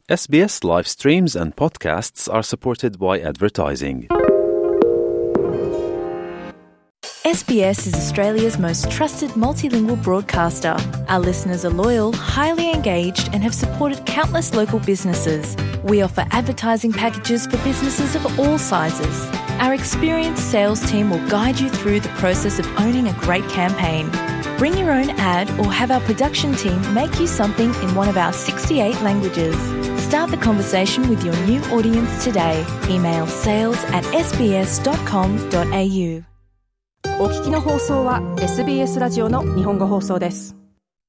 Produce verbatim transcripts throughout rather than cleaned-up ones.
エスビーエス live streams and podcasts are supported by advertising. S B S is Australia's most trusted multilingual broadcaster. Our listeners are loyal, highly engaged, and have supported countless local businesses. We offer advertising packages for businesses of all sizes. Our experienced sales team will guide you through the process of owning a great campaign. Bring your own ad or have our production team make you something in one of our sixty-eight languages. Start the conversation with your new audience today. Email sales at s b s dot com dot a u. お聞きの放送は エスビーエス ラジオの日本語放送です。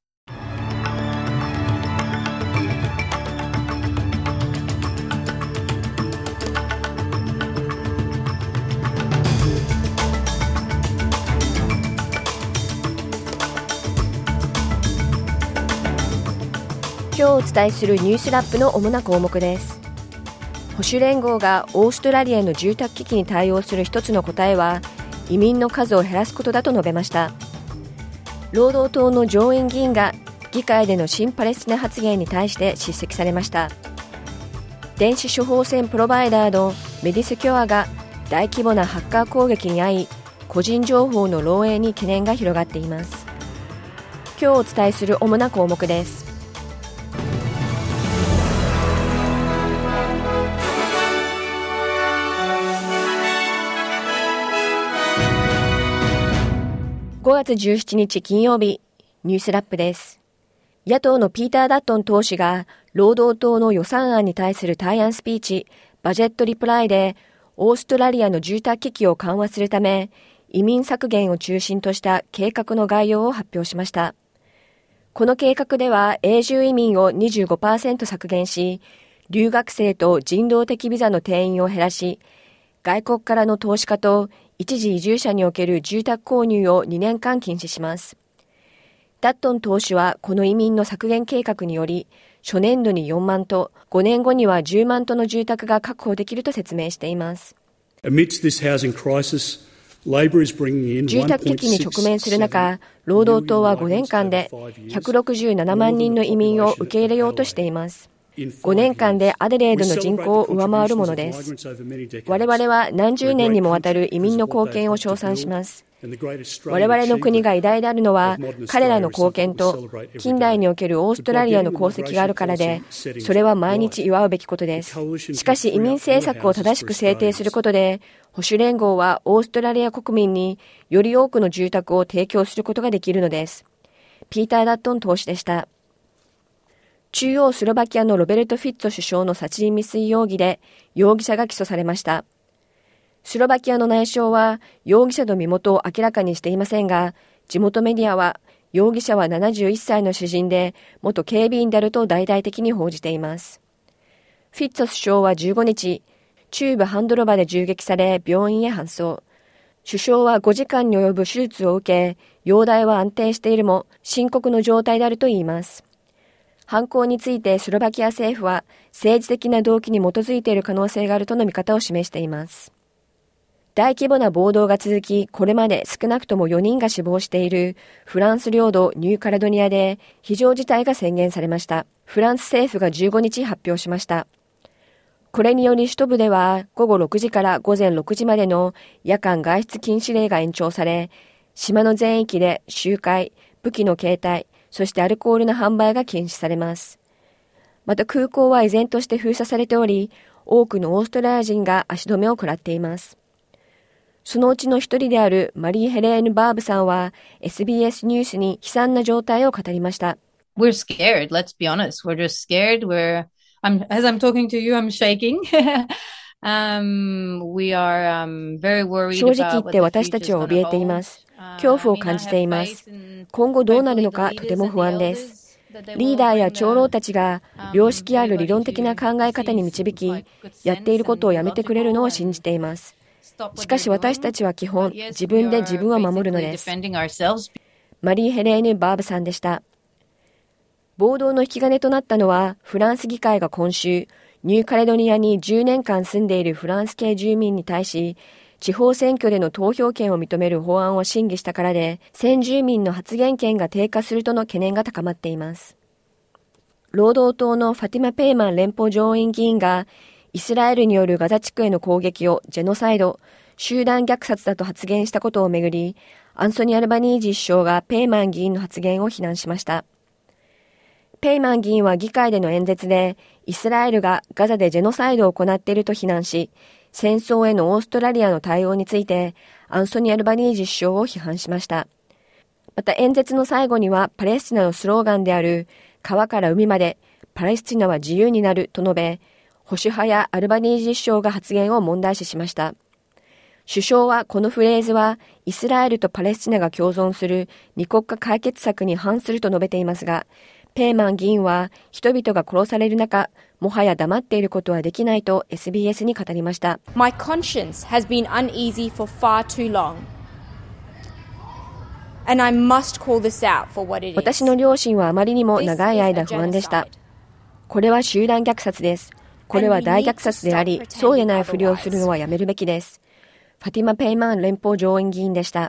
今日お伝えするニュースラップの主な項目です。保守連合がオーストラリアの住宅危機に対応する一つの答えは移民の数を減らすことだと述べました。労働党の上院議員が議会での新パレスチナ発言に対して叱責されました。電子処方箋プロバイダーのメディセキュアが大規模なハッカー攻撃に遭い、個人情報の漏洩に懸念が広がっています。今日お伝えする主な項目です。ごがつじゅうしちにち金曜日、ニュースラップです。野党のピーター・ダットン党首が労働党の予算案に対する対案スピーチ、バジェットリプライでオーストラリアの住宅危機を緩和するため移民削減を中心とした計画の概要を発表しました。この計画では永住移民を にじゅうごパーセント 削減し、留学生と人道的ビザの定員を減らし、外国からの投資家と一時移住者における住宅購入をにねんかん禁止します。ダットン党首はこの移民の削減計画により、初年度によんまんと、ごねんごにはじゅうまんとの住宅が確保できると説明しています。 Amidst this housing crisis, Labor is bringing in 住宅危機に直面する中、労働党はごねんかんでひゃくろくじゅうななまんにんの移民を受け入れようとしています。ごねんかんでアデレードの人口を上回るものです。我々は何十年にもわたる移民の貢献を称賛します。我々の国が偉大であるのは彼らの貢献と近代におけるオーストラリアの功績があるからで、それは毎日祝うべきことです。しかし移民政策を正しく制定することで、保守連合はオーストラリア国民により多くの住宅を提供することができるのです。ピーター・ダットン党首でした。中央スロバキアのロベルト・フィッツォ首相の殺人未遂容疑で容疑者が起訴されました。スロバキアの内相は容疑者の身元を明らかにしていませんが、地元メディアは容疑者はななじゅういっさいの詩人で元警備員であると大々的に報じています。フィッツォ首相はじゅうごにち、中部ハンドロバで銃撃され病院へ搬送。首相はごじかんに及ぶ手術を受け、容体は安定しているも深刻な状態であるといいます。犯行についてスロバキア政府は政治的な動機に基づいている可能性があるとの見方を示しています。大規模な暴動が続き、これまで少なくともよにんが死亡しているフランス領土ニューカレドニアで非常事態が宣言されました。フランス政府がじゅうごにち発表しました。これにより首都部ではごごろくじからごぜんろくじまでの夜間外出禁止令が延長され、島の全域で集会、武器の携帯、そしてアルコールの販売が禁止されます。また空港は依然として封鎖されており、多くのオーストラリア人が足止めを食らっています。そのうちの一人であるマリー・ヘレーヌ・バーブさんは エスビーエス ニュースに悲惨な状態を語りました。 We're scared, let's be honest. We're just scared. We're, I'm, as I'm talking to you, I'm shaking. um, we are, um, very worried 正直言って私たちは怯えています。恐怖を感じています。今後どうなるのかとても不安です。リーダーや長老たちが良識ある理論的な考え方に導き、やっていることをやめてくれるのを信じています。しかし私たちは基本、自分で自分を守るのです。マリー・ヘレーヌ・バーブさんでした。暴動の引き金となったのは、フランス議会が今週、ニューカレドニアにじゅうねんかん住んでいるフランス系住民に対し、地方選挙での投票権を認める法案を審議したからで、先住民の発言権が低下するとの懸念が高まっています。 労働党のファティマ・ペイマン連邦上院議員がイスラエルによるガザ地区への攻撃をジェノサイド、集団虐殺だと発言したことをめぐり、アンソニー・アルバニージー首相がペイマン議員の発言を非難しました。ペイマン議員は議会での演説で、イスラエルがガザでジェノサイドを行っていると非難し、戦争へのオーストラリアの対応について、アンソニー・アルバニージー首相を批判しました。また演説の最後には、パレスチナのスローガンである、川から海まで、パレスチナは自由になると述べ、保守派やアルバニージー首相が発言を問題視しました。首相はこのフレーズはイスラエルとパレスチナが共存する二国家解決策に反すると述べていますが、ペイマン議員は人々が殺される中、もはや黙っていることはできないと エスビーエス に語りました。 My conscience has been uneasy for far too long. And I must call this out for what it is. 私の良心はあまりにも長い間不安でした。これは集団虐殺です。これは大虐殺であり、そうでないふりをするのはやめるべきです。ファティマ・ペイマン連邦上院議員でした。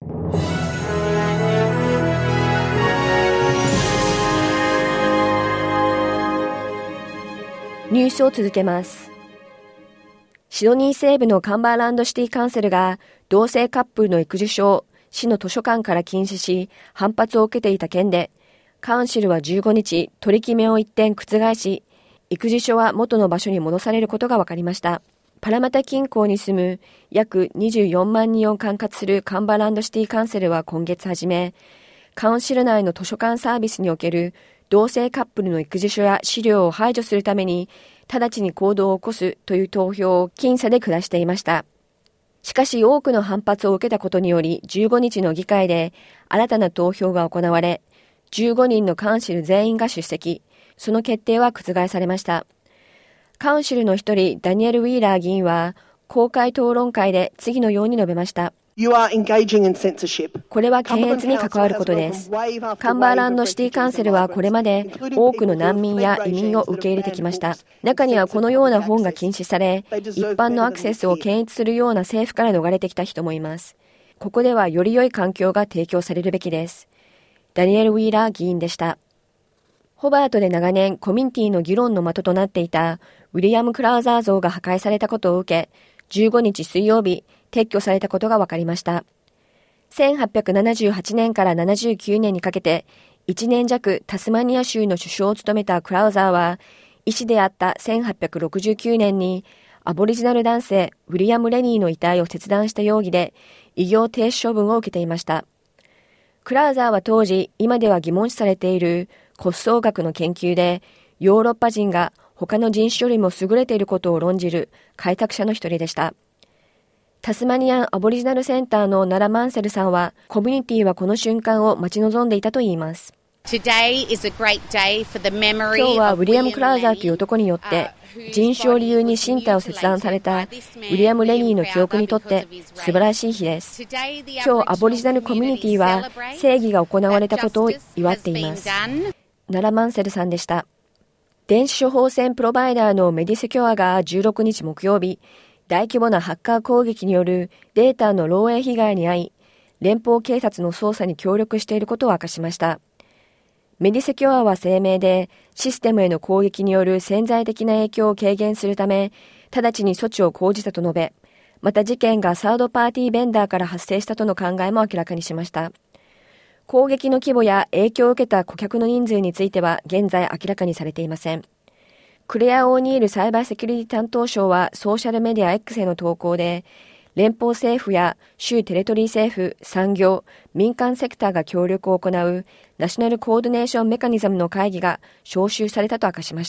ニュースを続けます。シドニー西部のカンバーランドシティカウンセルが同性カップルの育児書を市の図書館から禁止し反発を受けていた件で、カウンシルはじゅうごにち取り決めを一転覆し、育児書は元の場所に戻されることが分かりました。パラマタ近郊に住む約にじゅうよんまんにんを管轄するカンバーランドシティカウンセルは今月初め、カウンシル内の図書館サービスにおける同性カップルの育児書や資料を排除するために直ちに行動を起こすという投票を僅差で下していました。しかし多くの反発を受けたことによりじゅうごにちの議会で新たな投票が行われ、じゅうごにんのカウンシル全員が出席、その決定は覆されました。カウンシルの一人、ダニエル・ウィーラー議員は、公開討論会で次のように述べました。これは検閲に関わることです。カンバーランドシティカウンセルはこれまで多くの難民や移民を受け入れてきました。中にはこのような本が禁止され、一般のアクセスを検閲するような政府から逃れてきた人もいます。ここではより良い環境が提供されるべきです。ダニエル・ウィーラー議員でした。ホバートで長年コミュニティの議論の的となっていたウィリアム・クラウザー像が破壊されたことを受け、じゅうごにち水曜日、撤去されたことが分かりました。せんはっぴゃくななじゅうはちねんからななじゅうきゅうねんにかけて、いちねん弱タスマニア州の首相を務めたクラウザーは、医師であったせんはっぴゃくろくじゅうきゅうねんに、アボリジナル男性ウィリアム・レニーの遺体を切断した容疑で、医業停止処分を受けていました。クラウザーは当時、今では疑問視されている骨葬学の研究で、ヨーロッパ人が他の人種よりも優れていることを論じる開拓者の一人でした。タスマニアン・アボリジナルセンターのナラ・マンセルさんは、コミュニティはこの瞬間を待ち望んでいたといいます。今日はウィリアム・クラウザーという男によって、人種を理由に身体を切断されたウィリアム・レニーの記憶にとって素晴らしい日です。今日アボリジナルコミュニティは正義が行われたことを祝っています。ナラ・マンセルさんでした。電子処方箋プロバイダーのメディセキュアがじゅうろくにち木曜日、大規模なハッカー攻撃によるデータの漏洩被害に遭い、連邦警察の捜査に協力していることを明かしました。メディセキュアは声明で、システムへの攻撃による潜在的な影響を軽減するため、直ちに措置を講じたと述べ、また事件がサードパーティーベンダーから発生したとの考えも明らかにしました。攻撃の規模や影響を受けた顧客の人数については現在明らかにされていません。クレア・オーニールサイバーセキュリティ担当相はソーシャルメディア X への投稿で、連邦政府や州テレトリー政府、産業、民間セクターが協力を行うナショナルコーディネーションメカニズムの会議が招集されたと明かしました。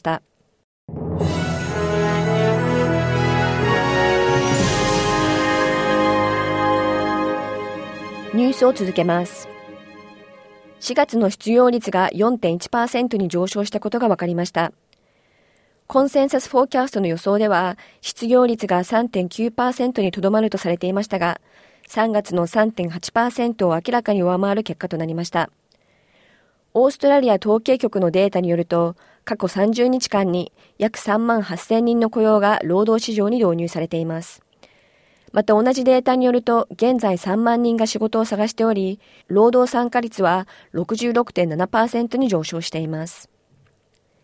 ニュースを続けます。しがつの失業率が よんてんいちパーセント に上昇したことが分かりました。コンセンサスフォーキャストの予想では、失業率が さんてんきゅうパーセント にとどまるとされていましたが、さんがつの さんてんはちパーセント を明らかに上回る結果となりました。オーストラリア統計局のデータによると、過去さんじゅうにちかんに約さんまんはっせんにんの雇用が労働市場に導入されています。また同じデータによると、現在さんまんにんが仕事を探しており、労働参加率は ろくじゅうろくてんななパーセント に上昇しています。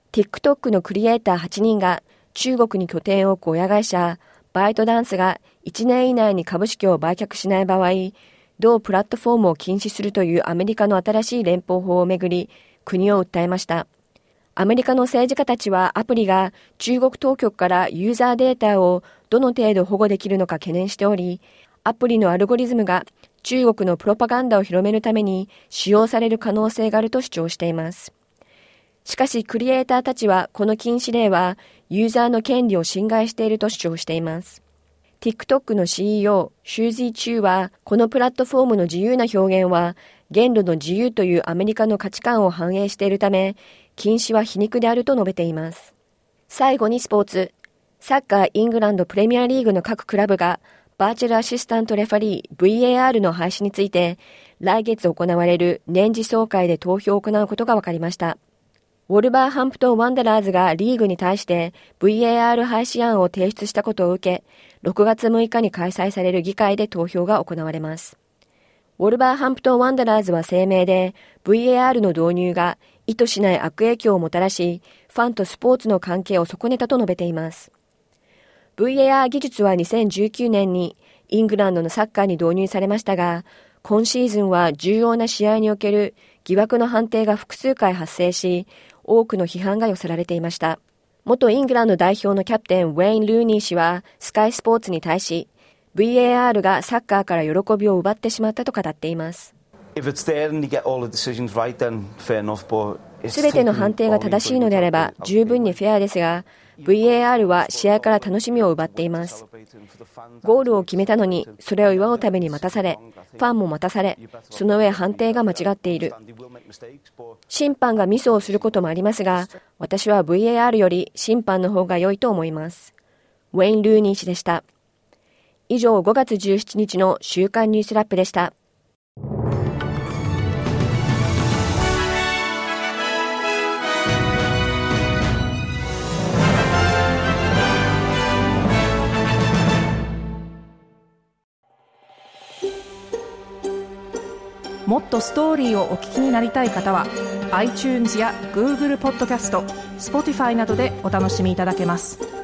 TikTok のクリエイターはちにんが中国に拠点を置く親会社バイトダンスがいちねん以内に株式を売却しない場合、同プラットフォームを禁止するというアメリカの新しい連邦法をめぐり、国を訴えました。アメリカの政治家たちはアプリが中国当局からユーザーデータをどの程度保護できるのか懸念しており、アプリのアルゴリズムが中国のプロパガンダを広めるために使用される可能性があると主張しています。しかしクリエイターたちはこの禁止令はユーザーの権利を侵害していると主張しています。TikTok の シーイーオー、シューズイ・チューは、このプラットフォームの自由な表現は、言論の自由というアメリカの価値観を反映しているため、禁止は皮肉であると述べています。最後にスポーツ。サッカーイングランドプレミアリーグの各クラブが、バーチャルアシスタントレファリー ブイエーアール の廃止について、来月行われる年次総会で投票を行うことが分かりました。ウォルバーハンプトン・ワンダラーズがリーグに対して ブイエーアール 廃止案を提出したことを受け、ろくがつむいかに開催される議会で投票が行われます。ウォルバーハンプトン・ワンダラーズは声明で ブイエーアール の導入が意図しない悪影響をもたらし、ファンとスポーツの関係を損ねたと述べています。ブイエーアール 技術はにせんじゅうきゅうねんにイングランドのサッカーに導入されましたが、今シーズンは重要な試合における疑惑の判定が複数回発生し、多くの批判が寄せられていました。元イングランド代表のキャプテンウェイン・ルーニー氏はスカイスポーツに対し、ブイエーアール がサッカーから喜びを奪ってしまったと語っています。すべての判定が正しいのであれば十分にフェアですが、ブイエーアール は試合から楽しみを奪っています。ゴールを決めたのに、それを祝うために待たされ、ファンも待たされ、その上判定が間違っている。審判がミスをすることもありますが、私は ブイエーアール より審判の方が良いと思います。ウェイン・ルーニー氏でした。以上、ごがつじゅうしちにちの週刊ニュースラップでした。 もっとストーリーをお聞きになりたい方は iTunes や Google ポッドキャスト、Spotify などでお楽しみいただけます。